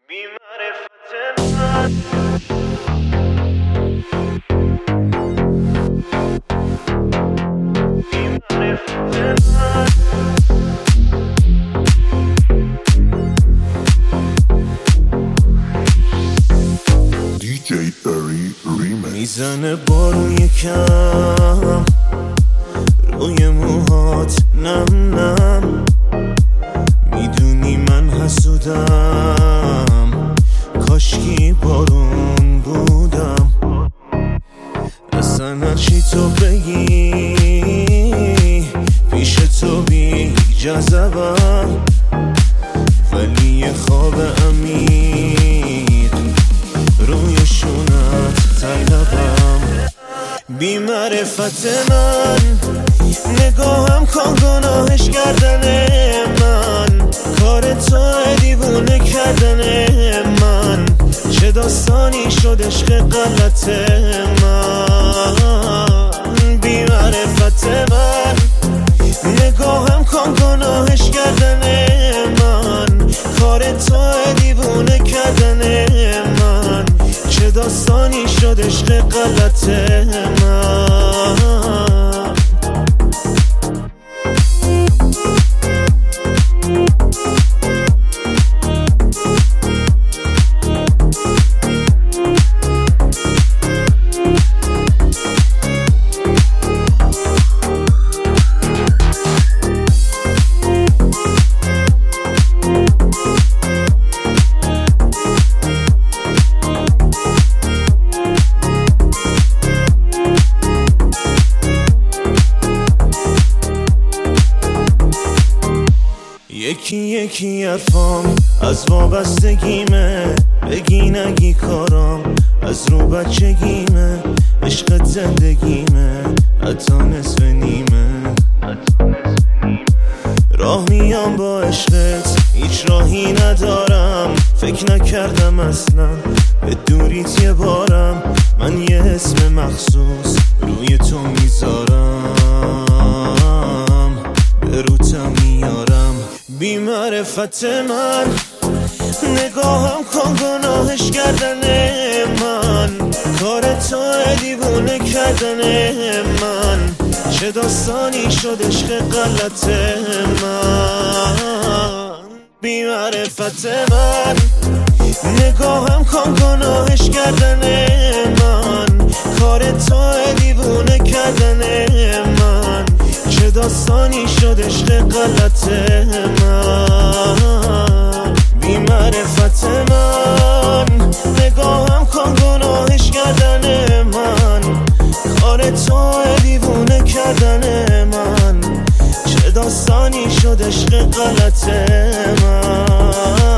بی معرفت من بی معرفت من DJ Berry Remix میزنه بارون یکم روی موهات نم نم، میدونی من حسودم، کاشکی بارون بودم. اصلا هرچی تو بگی پیش تو بی جذبم، ولی یه خواب عمیق روی شونت طلبم. بی معرفت من نگاهم کن گناهش کردن من، کار تو دیوونه کردن من، چه داستانی شد عشق غلط من. بی معرفت من نگاهم کن گناهش کردن من، کار تو دیوونه کردن من، چه داستانی شد عشق غلط من. یکی یکی حرفام از وابستگیمه، بگی نگی کارام از رو بچگیمه، عشق زندگیمه حتی نصف نیمه. راه میام با عشقت هیچ راهی ندارم، فکر نکردم اصلا به دوریت یه بارم، من یه اسم مخصوص روی تو میذارم، به روتم میارم. بی معرفت من نگاهم کن گناهش کردن من، کار تو دیوونه کردن من، چه داستانی شد عشق غلط من. بی معرفت من نگاهم کن گناهش کردن من، کار تو دیوونه کردن من، چه داستانی شد عشق غلط من. بی معرفت من نگاهم کن گناهش کردن من، کار تو دیوونه کردن من، چه داستانی شد عشق غلط من.